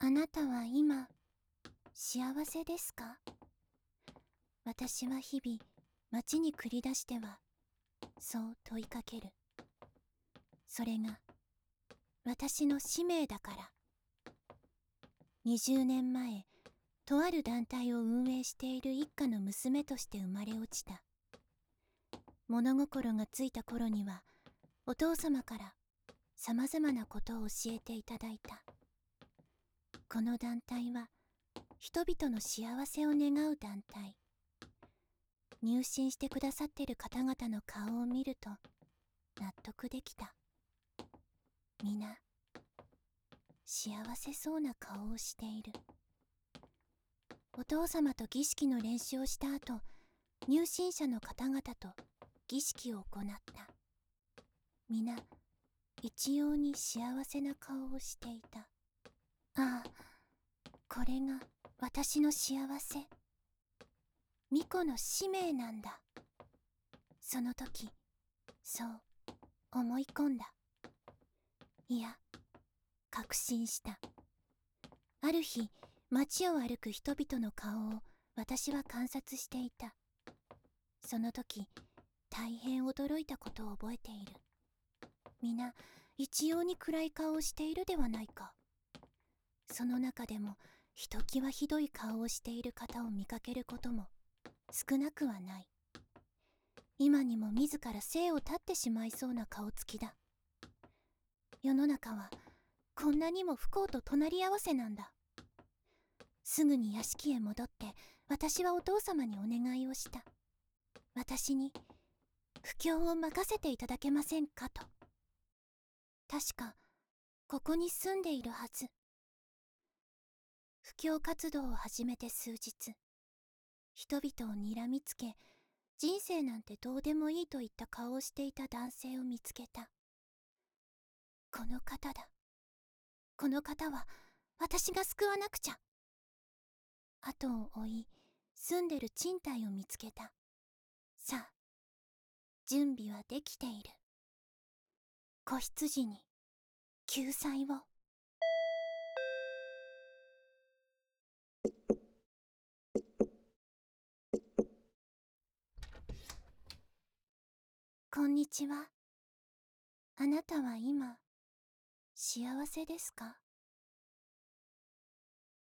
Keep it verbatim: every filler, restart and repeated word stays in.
あなたは今、幸せですか？私は日々、街に繰り出しては、そう問いかける。それが、私の使命だから。にじゅうねんまえ、とある団体を運営している一家の娘として生まれ落ちた。物心がついた頃には、お父様からさまざまなことを教えていただいた。この団体は、人々の幸せを願う団体。入信してくださってる方々の顔を見ると、納得できた。皆、幸せそうな顔をしている。お父様と儀式の練習をした後、入信者の方々と儀式を行った。皆、一様に幸せな顔をしていた。ああ、これが私の幸せ。巫女の使命なんだ。その時、そう思い込んだ。いや、確信した。ある日、街を歩く人々の顔を私は観察していた。その時、大変驚いたことを覚えている。皆、一様に暗い顔をしているではないか。その中でも、ひときわひどい顔をしている方を見かけることも少なくはない。今にも自ら生を絶ってしまいそうな顔つきだ。世の中はこんなにも不幸と隣り合わせなんだ。すぐに屋敷へ戻って私はお父様にお願いをした。私に布教を任せていただけませんかと。確かここに住んでいるはず。布教活動を始めて数日、人々をにらみつけ、人生なんてどうでもいいといった顔をしていた男性を見つけた。この方だ。この方は私が救わなくちゃ。後を追い、住んでる賃貸を見つけた。さあ、準備はできている。子羊に救済を。こんにちは。あなたは今、幸せですか？